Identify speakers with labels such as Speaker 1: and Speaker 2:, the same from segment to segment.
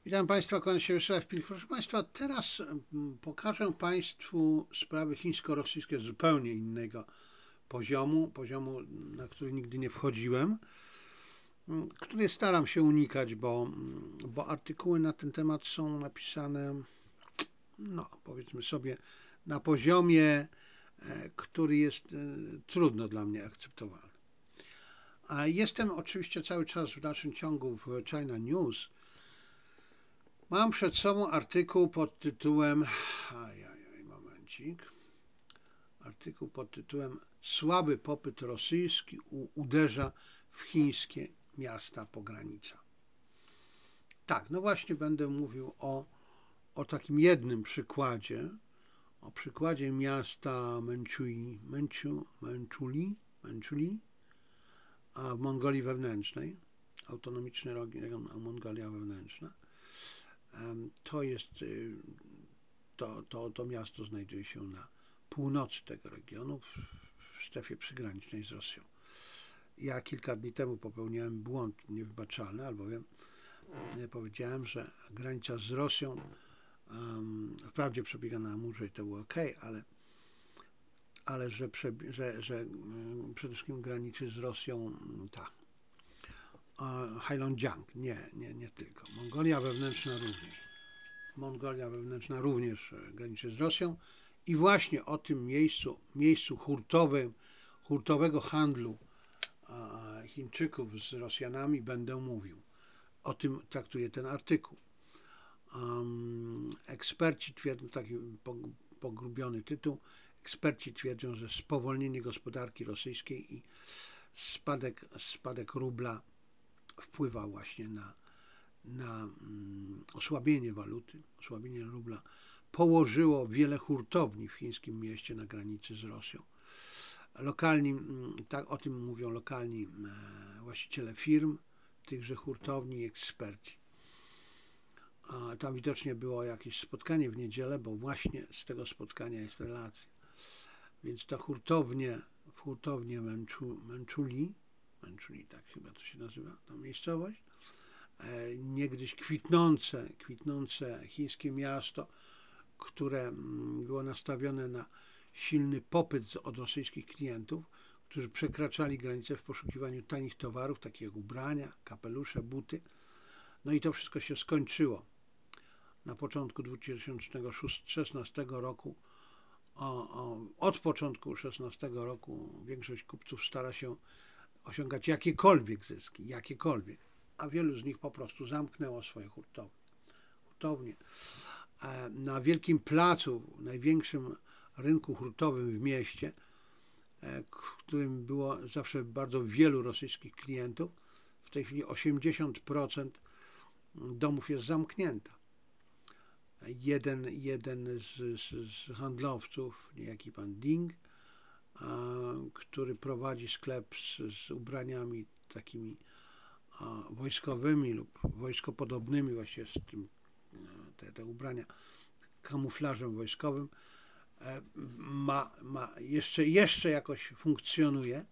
Speaker 1: Witam Państwa, kłaniam się Szefpil. Proszę Państwa, teraz pokażę Państwu sprawy chińsko-rosyjskie z zupełnie innego poziomu, na który nigdy nie wchodziłem, który staram się unikać, bo artykuły na ten temat są napisane, no powiedzmy sobie, na poziomie, który jest trudno dla mnie akceptowalny. A jestem oczywiście cały czas w dalszym ciągu w China News. Mam przed sobą artykuł pod tytułem, momencik, artykuł pod tytułem Słaby popyt rosyjski uderza w chińskie miasta pogranicza. Tak, no właśnie będę mówił o takim jednym przykładzie, o przykładzie miasta Męczuli, a w Mongolii Wewnętrznej, autonomiczny region Mongolia Wewnętrzna. To jest, to miasto znajduje się na północy tego regionu, w strefie przygranicznej z Rosją. Ja kilka dni temu popełniłem błąd niewybaczalny, albowiem powiedziałem, że granica z Rosją wprawdzie przebiega na murze i to było ok, ale że przede wszystkim graniczy z Rosją ta Heilongjiang. Nie tylko. Mongolia wewnętrzna również graniczy z Rosją i właśnie o tym miejscu hurtowego handlu Chińczyków z Rosjanami będę mówił. O tym traktuje ten artykuł. Eksperci twierdzą, taki pogrubiony tytuł, eksperci twierdzą, że spowolnienie gospodarki rosyjskiej i spadek rubla wpływa właśnie na osłabienie waluty, osłabienie rubla, położyło wiele hurtowni w chińskim mieście na granicy z Rosją. Lokalni, tak o tym mówią lokalni właściciele firm, tychże hurtowni i eksperci. Tam widocznie było jakieś spotkanie w niedzielę, bo właśnie z tego spotkania jest relacja. Więc to w hurtownie Męczuli, tak chyba to się nazywa, ta miejscowość, niegdyś kwitnące chińskie miasto, które było nastawione na silny popyt od rosyjskich klientów, którzy przekraczali granice w poszukiwaniu tanich towarów, takich jak ubrania, kapelusze, buty. No i to wszystko się skończyło. Na początku 2016 roku, od początku 2016 roku większość kupców stara się osiągać jakiekolwiek zyski, a wielu z nich po prostu zamknęło swoje hurtownie. Na Wielkim Placu, największym rynku hurtowym w mieście, w którym było zawsze bardzo wielu rosyjskich klientów, w tej chwili 80% domów jest zamknięta. Jeden z handlowców, niejaki pan Ding, który prowadzi sklep z ubraniami takimi wojskowymi lub wojskopodobnymi, właśnie z tym, te ubrania kamuflażem wojskowym, jeszcze jakoś funkcjonuje.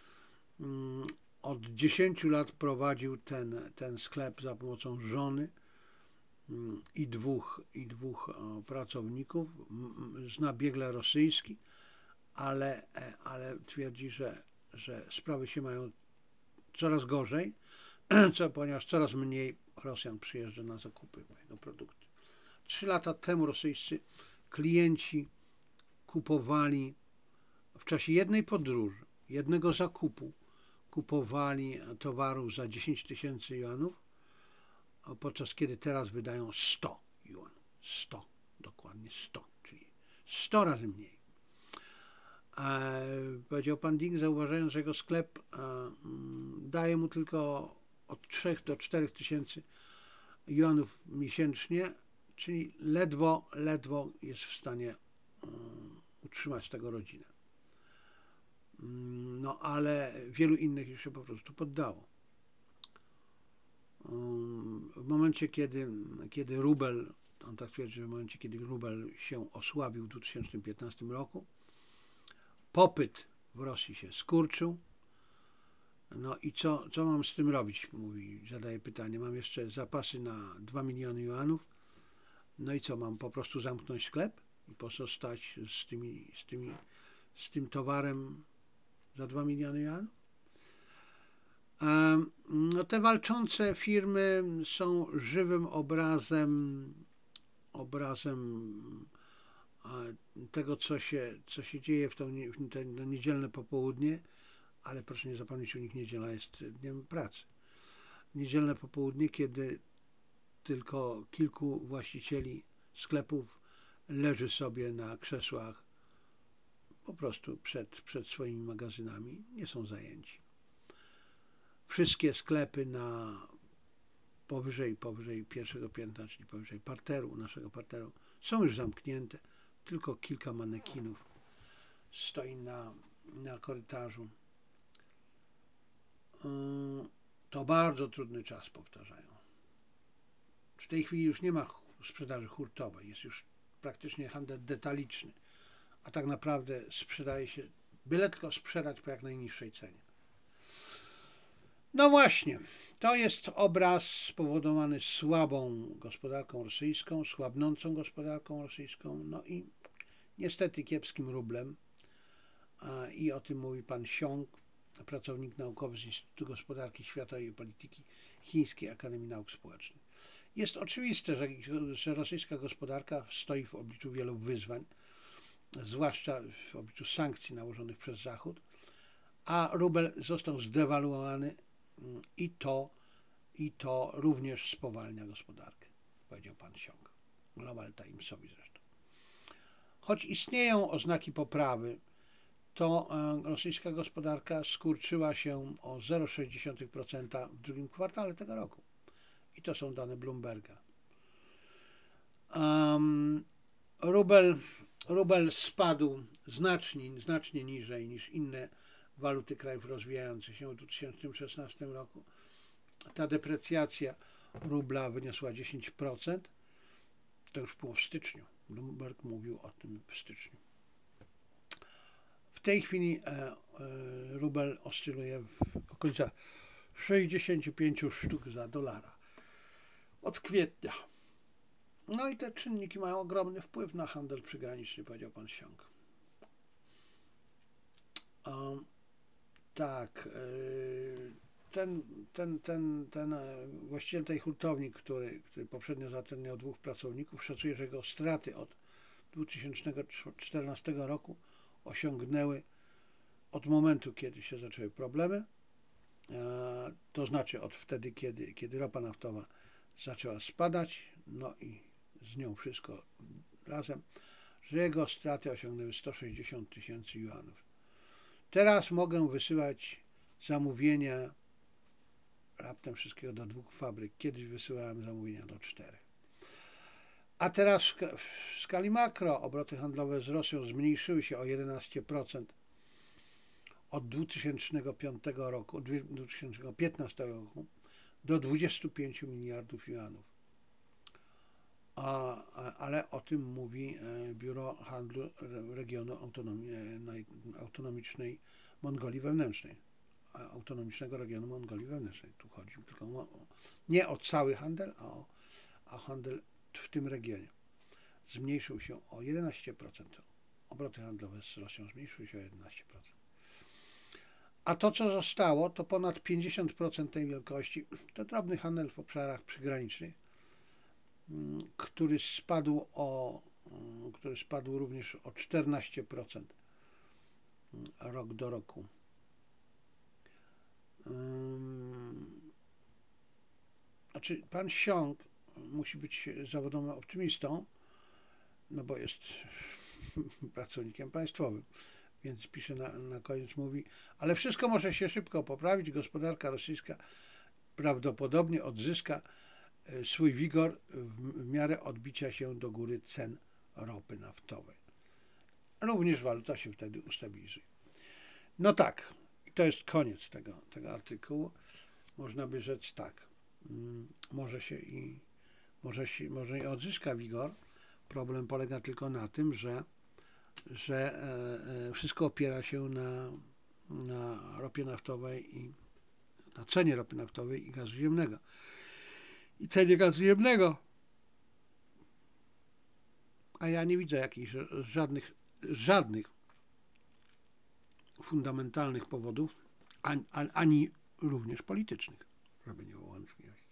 Speaker 1: Od 10 lat prowadził ten sklep za pomocą żony i dwóch pracowników. Zna biegle rosyjski, ale twierdzi, że sprawy się mają coraz gorzej, ponieważ coraz mniej Rosjan przyjeżdża na zakupy jego produktu. 3 lata temu rosyjscy klienci kupowali w czasie jednej podróży, jednego zakupu, kupowali towarów za 10 000 juanów, podczas kiedy teraz wydają 100 juanów. 100, dokładnie 100, czyli 100 razy mniej. Powiedział pan Ding, zauważając, że jego sklep daje mu tylko od 3 do 4 tysięcy juanów miesięcznie, czyli ledwo jest w stanie utrzymać z tego rodzinę. No ale wielu innych już się po prostu poddało. W momencie, kiedy rubel, on tak twierdzi, że w momencie, kiedy rubel się osłabił w 2015 roku, popyt w Rosji się skurczył, No i co mam z tym robić? Mówi, zadaje pytanie. Mam jeszcze zapasy na 2 miliony juanów. No i co, mam po prostu zamknąć sklep i pozostać z tym towarem za 2 miliony juanów? No te walczące firmy są żywym obrazem tego, co się dzieje w to niedzielne popołudnie, ale proszę nie zapomnieć, u nich niedziela jest dniem pracy. Niedzielne popołudnie, kiedy tylko kilku właścicieli sklepów leży sobie na krzesłach po prostu przed swoimi magazynami, nie są zajęci. Wszystkie sklepy powyżej pierwszego piętra, czyli powyżej parteru, naszego parteru, są już zamknięte. Tylko kilka manekinów stoi na korytarzu. To bardzo trudny czas, powtarzają. W tej chwili już nie ma sprzedaży hurtowej, jest już praktycznie handel detaliczny, a tak naprawdę sprzedaje się, byle tylko sprzedać po jak najniższej cenie. No właśnie, to jest obraz spowodowany słabą gospodarką rosyjską, słabnącą gospodarką rosyjską, no i niestety kiepskim rublem. I o tym mówi pan Xiong, pracownik naukowy z Instytutu Gospodarki Światowej i Polityki Chińskiej Akademii Nauk Społecznych. Jest oczywiste, że rosyjska gospodarka stoi w obliczu wielu wyzwań, zwłaszcza w obliczu sankcji nałożonych przez Zachód, a rubel został zdewaluowany i to również spowalnia gospodarkę, powiedział pan Xiong, Global Timesowi zresztą. Choć istnieją oznaki poprawy, to rosyjska gospodarka skurczyła się o 0,6% w drugim kwartale tego roku. I to są dane Bloomberga. Rubel spadł znacznie niżej niż inne waluty krajów rozwijających się w 2016 roku. Ta deprecjacja rubla wyniosła 10%. To już było w styczniu. Bloomberg mówił o tym w styczniu. W tej chwili rubel oscyluje w okolicach 65 sztuk za dolara od kwietnia. No i te czynniki mają ogromny wpływ na handel przygraniczny, powiedział pan Xiong. Tak, ten właściciel tej hurtowni, który poprzednio zatrudniał 2 pracowników, szacuje, że jego straty od 2014 roku osiągnęły od momentu, kiedy się zaczęły problemy, to znaczy od wtedy, kiedy ropa naftowa zaczęła spadać, no i z nią wszystko razem, że jego straty osiągnęły 160 tysięcy juanów. Teraz mogę wysyłać zamówienia raptem wszystkiego do 2 fabryk. Kiedyś wysyłałem zamówienia do 4. A teraz w skali makro obroty handlowe z Rosją zmniejszyły się o 11% od 2015 roku do 25 miliardów juanów. Ale o tym mówi Biuro Handlu Regionu Autonomicznej Mongolii Wewnętrznej. Autonomicznego Regionu Mongolii Wewnętrznej. Tu chodzi tylko nie o cały handel, a handel w tym regionie. Zmniejszył się o 11%. Obroty handlowe z Rosją zmniejszyły się o 11%. A to, co zostało, to ponad 50% tej wielkości, to drobny handel w obszarach przygranicznych, który spadł również o 14% rok do roku. Znaczy, pan Xiong musi być zawodowym optymistą, no bo jest pracownikiem państwowym, więc pisze na koniec, mówi, ale wszystko może się szybko poprawić, gospodarka rosyjska prawdopodobnie odzyska swój wigor w miarę odbicia się do góry cen ropy naftowej. Również waluta się wtedy ustabilizuje. No tak, to jest koniec tego artykułu. Można by rzec tak, może i odzyska wigor. Problem polega tylko na tym, że wszystko opiera się na ropie naftowej na cenie ropy naftowej i gazu ziemnego. I cenie gazu ziemnego. A ja nie widzę jakichś żadnych fundamentalnych powodów, ani również politycznych, żeby nie było wątpliwości,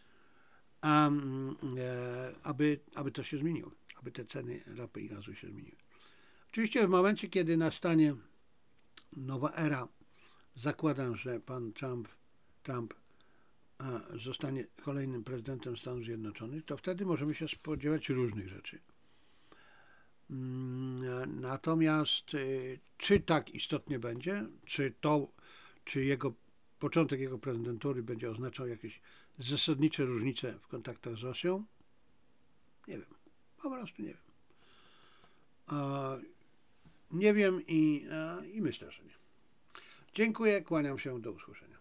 Speaker 1: aby to się zmieniło, aby te ceny ropy i gazu się zmieniły. Oczywiście w momencie, kiedy nastanie nowa era, zakładam, że pan Trump zostanie kolejnym prezydentem Stanów Zjednoczonych, to wtedy możemy się spodziewać różnych rzeczy. Natomiast czy tak istotnie będzie, czy początek jego prezydentury będzie oznaczał jakieś zasadnicze różnice w kontaktach z Rosją? Nie wiem. Po prostu nie wiem. Nie wiem i myślę, że nie. Dziękuję, kłaniam się, do usłyszenia.